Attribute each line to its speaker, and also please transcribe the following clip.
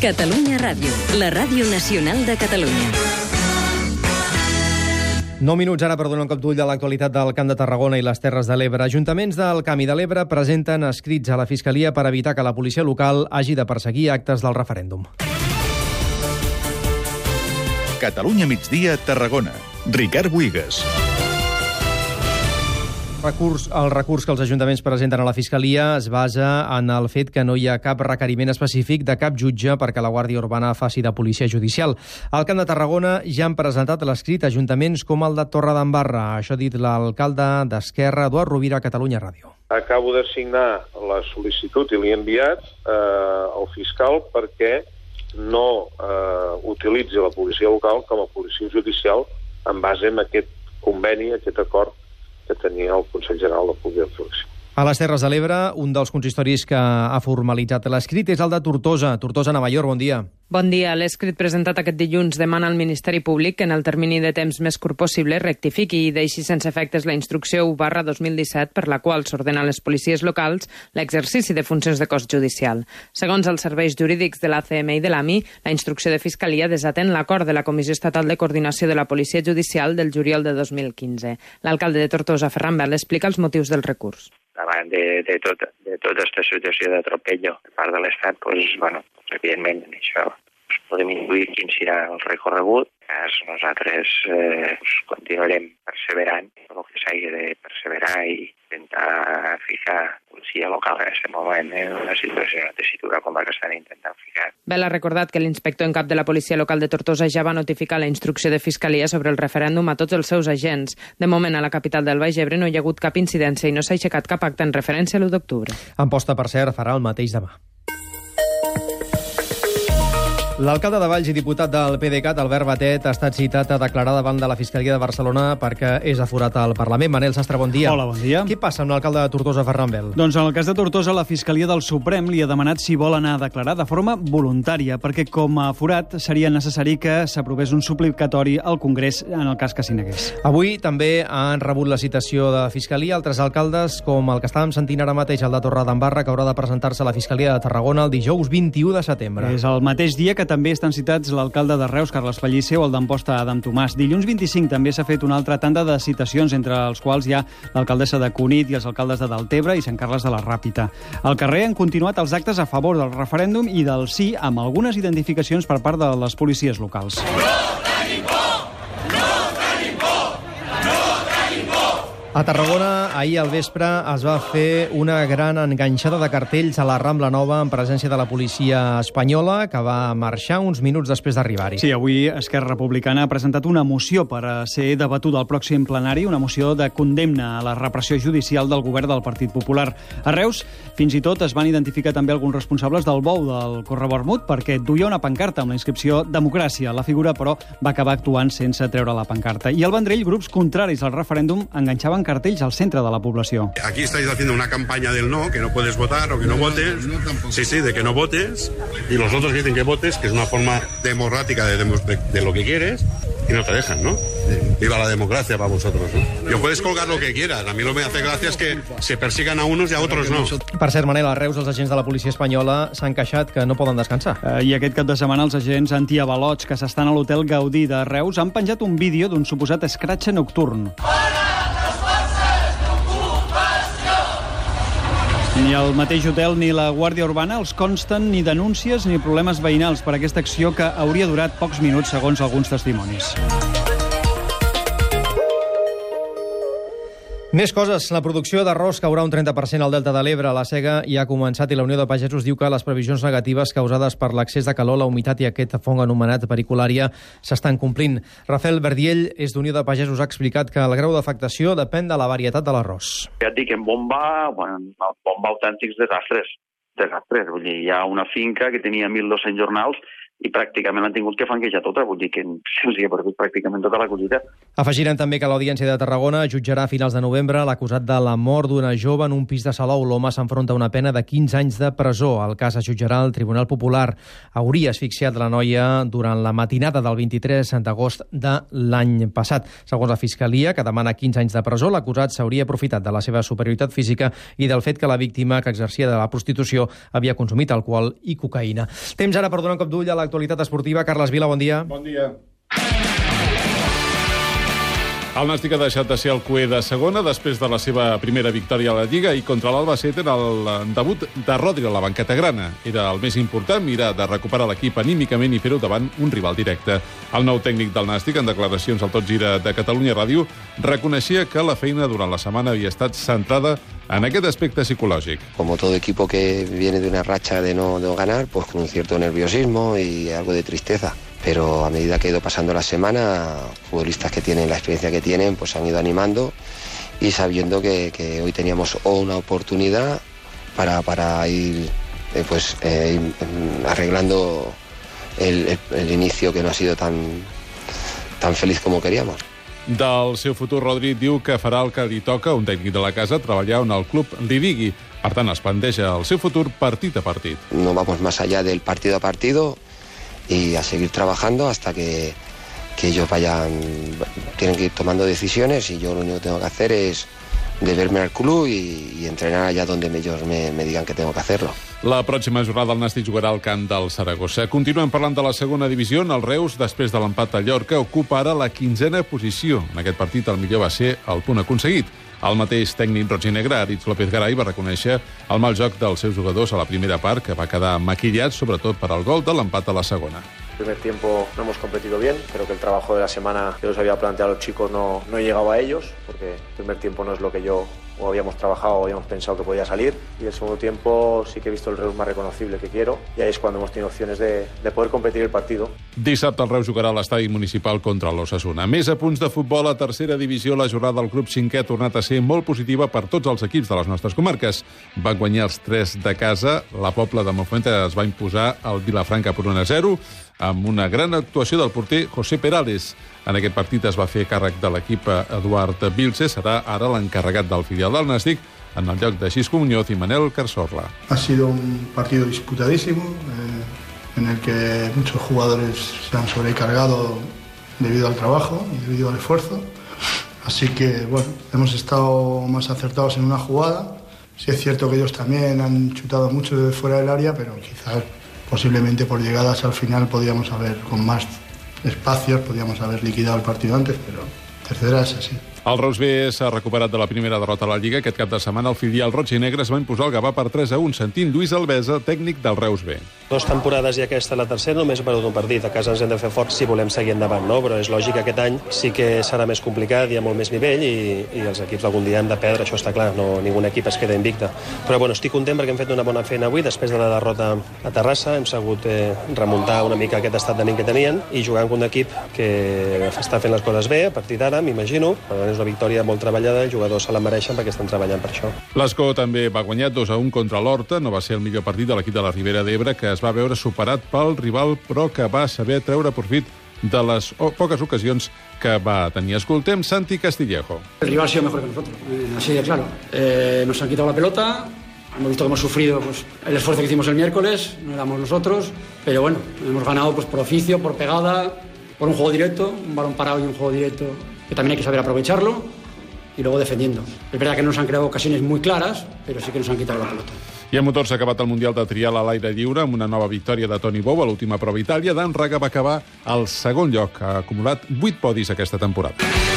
Speaker 1: Catalunya Ràdio, la ràdio nacional de Catalunya.
Speaker 2: 9 minuts ara per donar un cop d'ull a l'actualitat del Camp de Tarragona i les Terres de l'Ebre. Ajuntaments del Camp i de l'Ebre presenten escrits a la Fiscalia per evitar que la policia local hagi de perseguir actes del referèndum.
Speaker 3: Catalunya migdia, Tarragona. Ricard Buigas.
Speaker 2: El recurs que els ajuntaments presenten a la Fiscalia es basa en el fet que no hi ha cap requeriment específic de cap jutge perquè la Guàrdia Urbana faci de policia judicial. Al Camp de Tarragona ja han presentat l'escrit ajuntaments com el de Torredembarra. Això ha dit l'alcalde d'Esquerra, Eduard Rovira, a Catalunya Ràdio.
Speaker 4: Acabo de signar la sol·licitud i l'he enviat al fiscal perquè no utilitzi la policia local com a policia judicial en base a aquest conveni, aquest acord que tenia el Consell General del Poder Judicial.
Speaker 2: A les Terres de l'Ebre, un dels consistoris que ha formalitzat l'escrit és el de Tortosa. Tortosa, Navallor, bon dia.
Speaker 5: Bon dia. L'escrit presentat aquest dilluns demana al Ministeri Públic que en el termini de temps més curt possible rectifiqui i deixi sense efectes la instrucció 1/2017 per la qual s'ordena a les policies locals l'exercici de funcions de cos judicial. Segons els serveis jurídics de l'ACM i de l'AMI, la instrucció de Fiscalia desatén l'acord de la Comissió Estatal de Coordinació de la Policia Judicial del juliol de 2015. L'alcalde de Tortosa, Ferran Bel, explica els motius del recurs.
Speaker 6: Davant de tota aquesta situació d'atropello per part de l'Estat, evidentment, això podem intuir quin serà el recorregut. Nosaltres continuarem perseverant en el que s'hagi de perseverar i intentar ficar policia local en aquest moment en una situació, una tessitura com la que estan intentant ficar.
Speaker 5: Bel ha recordat que l'inspector en cap de la policia local de Tortosa ja va notificar la instrucció de Fiscalia sobre el referèndum a tots els seus agents. De moment, a la capital del Baix Ebre no hi ha hagut cap incidència i no s'ha aixecat cap acte en referència a l'1 d'octubre.
Speaker 2: Amposta, per cert, farà el mateix demà. L'alcalde de Valls i diputat del PDeCAT, Albert Batet, ha estat citat a declarar davant de la Fiscalia de Barcelona perquè és aforat al Parlament. Manel Sastre, bon dia.
Speaker 7: Hola, bon dia.
Speaker 2: Què passa amb l'alcalde de Tortosa, Ferran Bel?
Speaker 7: Doncs en el cas de Tortosa, la Fiscalia del Suprem li ha demanat si vol anar a declarar de forma voluntària, perquè com a aforat seria necessari que s'aprovés un suplicatori al Congrés en el cas que s'hi negués.
Speaker 2: Avui també han rebut la citació de Fiscalia altres alcaldes, com el que estàvem sentint ara mateix, el de Torredembarra, que haurà de presentar-se a la Fiscalia de Tarragona el dijous 21 de setembre.
Speaker 7: És el mateix dia que també estan citats l'alcalde de Reus, Carles Pellicer, o el d'Amposta, Adam Tomàs. Dilluns 25 també s'ha fet una altra tanda de citacions, entre els quals hi ha l'alcaldessa de Cunit i els alcaldes de Deltebre i Sant Carles de la Ràpita. Al carrer han continuat els actes a favor del referèndum i del sí, amb algunes identificacions per part de les policies locals.
Speaker 2: A Tarragona, ahir al vespre, es va fer una gran enganxada de cartells a la Rambla Nova en presència de la policia espanyola, que va marxar uns minuts després d'arribar-hi.
Speaker 7: Sí, avui Esquerra Republicana ha presentat una moció per a ser debatuda al pròxim plenari, una moció de condemna a la repressió judicial del govern del Partit Popular. A Reus, fins i tot, es van identificar també alguns responsables del bou del Corre Vermut perquè duia una pancarta amb la inscripció Democràcia. La figura, però, va acabar actuant sense treure la pancarta. I al Vendrell, grups contraris al referèndum enganxaven cartells al centre de la població.
Speaker 8: Aquí estáis haciendo una campaña del no, que no puedes votar o que no votes. Sí, de que no votes. Y los otros que dicen que votes, que es una forma democrática de lo que quieres, y no te dejan, ¿no? Viva la democracia para vosotros, ¿no? Yo puedes colgar lo que quieras. A mí lo que me hace gracia es que se persigan a unos y a otros no.
Speaker 2: Per cert, Manel, a Reus els agents de la policia espanyola s'han queixat que no poden descansar.
Speaker 7: I aquest cap de setmana els agents antiavalots que s'estan a l'hotel Gaudí de Reus han penjat un vídeo d'un suposat escratxe nocturn. Ni el mateix hotel ni la Guàrdia Urbana els consten ni denúncies ni problemes veïnals per aquesta acció que hauria durat pocs minuts, segons alguns testimonis.
Speaker 2: Més coses. La producció d'arròs caurà un 30% al Delta de l'Ebre. La sega ja ha començat i la Unió de Pagesos diu que les previsions negatives causades per l'excés de calor, la humitat i aquest fong anomenat periculària s'estan complint. Rafael Verdiell, és d'Unió de Pagesos, ha explicat que el grau d'afectació depèn de la varietat de l'arròs.
Speaker 9: Ja et dic, en bomba autèntics desastres. Vull dir, hi ha una finca que tenia 1.200 jornals i pràcticament l'han tingut que franquejar tota, vull dir que se'ls hi ha perdut pràcticament tota la collita.
Speaker 2: Afegirem també que l'Audiència de Tarragona jutjarà a finals de novembre l'acusat de la mort d'una jove en un pis de Salou. L'home s'enfronta a una pena de 15 anys de presó. El cas es jutjarà al Tribunal Popular. Hauria asfixiat la noia durant la matinada del 23 d'agost de l'any passat. Segons la Fiscalia, que demana 15 anys de presó, l'acusat s'hauria aprofitat de la seva superioritat física i del fet que la víctima, que exercia de la prostitució, havia consumit alcohol i cocaïna. Temps ara per donar un cop d'ull a l'actualitat esportiva. Carles Vila, bon dia.
Speaker 10: Bon dia. El Nàstic ha deixat de ser el cuer de segona després de la seva primera victòria a la Lliga i contra l'Albacete era el debut de Rodri a la banqueta grana. Era el més important, mirar de recuperar l'equip anímicament i fer-ho davant un rival directe. El nou tècnic del Nàstic, en declaracions al Tot Gira de Catalunya Ràdio, reconeixia que la feina durant la setmana havia estat centrada en aquest aspecte psicològic.
Speaker 11: Como todo equipo que viene de una racha de no ganar, pues con un cierto nerviosismo y algo de tristeza. Pero a medida que ha ido pasando la semana, futbolistas que tienen la experiencia que tienen, pues han ido animando y sabiendo que hoy teníamos una oportunidad para ir arreglando el inicio que no ha sido tan feliz como queríamos.
Speaker 10: Del seu futur, Rodri diu que farà el que li toca, un tècnic de la casa, treballar on el club li digui. Per tant, es planteja el seu futur partit a partit.
Speaker 11: No vamos más allá del partido a partido y a seguir trabajando hasta que ellos tienen que ir tomando decisiones y yo lo único que tengo que hacer es deberme al club y entrenar allá donde ellos me digan que tengo que hacerlo.
Speaker 10: La pròxima jornada el Nàstic jugarà al camp del Saragossa. Continuem parlant de la segona divisió. El Reus, després de l'empat a Llorca, ocupa ara la 15a posició. En aquest partit el millor va ser el punt aconseguit. El mateix tècnic roig-i-negre, Aritz López-Garay, va reconèixer el mal joc dels seus jugadors a la primera part, que va quedar maquillat, sobretot per al gol de l'empat a la segona.
Speaker 12: El primer tiempo no hemos competido bien, creo que el trabajo de la semana que nos había planteado a los chicos no llegaba a ellos, porque el primer tiempo no es lo que yo o habíamos trabajado o habíamos pensado que podía salir, y el segundo tiempo sí que he visto el Reus más reconocible que quiero, y ahí es cuando hemos tenido opciones de poder competir el partido.
Speaker 10: Dissabte el Reus jugarà a l'estadi municipal contra l'Osasuna. Més a punts de futbol a tercera divisió. La jornada del grup 5è ha tornat a ser molt positiva per tots els equips de les nostres comarques. Van guanyar els 3 de casa. La Pobla de Monfuente es va imposar al Vilafranca per 1-0 amb una gran actuació del porter José Perales. En aquest partit es va fer càrrec de l'equip Eduard Vilche. Serà ara l'encarregat del filial del Nàstic en el lloc de Xisco Muñoz y Manel Carsorla.
Speaker 13: Ha sido un partido disputadísimo en el que muchos jugadores se han sobrecargado debido al trabajo y debido al esfuerzo. Así que, bueno, hemos estado más acertados en una jugada. Sí es cierto que ellos también han chutado mucho desde fuera del área, pero quizás posiblemente por llegadas al final podíamos haber, con más espacios, podíamos haber liquidado el partido antes, pero tercera es así.
Speaker 10: El Reus B s'ha recuperat de la primera derrota a la Lliga. Aquest cap de setmana el filial roig i negre es va imposar el Gavà per 3-1, sentint Lluís Albesa, tècnic del Reus B.
Speaker 14: 2 temporades i aquesta la tercera, només he perdut un partit. A casa ens hem de fer forts si volem seguir endavant, no? Però és lògic que aquest any sí que serà més complicat, hi ha molt més nivell i els equips algun dia hem de perdre, això està clar, no, ningú equip es queda invicte. Però bueno, estic content perquè hem fet una bona feina avui, després de la derrota a Terrassa, hem sabut remuntar una mica aquest estat d'ànim que tenien i jugar amb un equip que està fent les coses bé, a partir d'ara, m'imagino. És una victòria molt treballada, els jugadors se la mereixen perquè estan treballant per això.
Speaker 10: L'Escó també va guanyar 2-1 contra l'Horta. No va ser el millor partit de l'equip de la Ribera d'Ebre, que es va veure superat pel rival, però que va saber treure profit de les poques ocasions que va tenir. Escoltem Santi Castillejo.
Speaker 15: El rival ha sido mejor que nosotros, así de claro. Nos han quitado la pelota, hemos visto que hemos sufrido el esfuerzo que hicimos el miércoles, no éramos nosotros, pero bueno, hemos ganado por oficio, por pegada, por un juego directo, un balón parado y un juego directo que también hay que saber aprovecharlo y luego defendiendo. Es verdad que no nos han creado ocasiones muy claras, pero sí que nos han quitado la pelota.
Speaker 10: I a motor s'ha acabat el Mundial de Trial a l'aire lliure amb una nova victòria de Toni Bou a l'última prova a Itàlia. Dan Raga va acabar al segon lloc. Ha acumulat 8 podis aquesta temporada.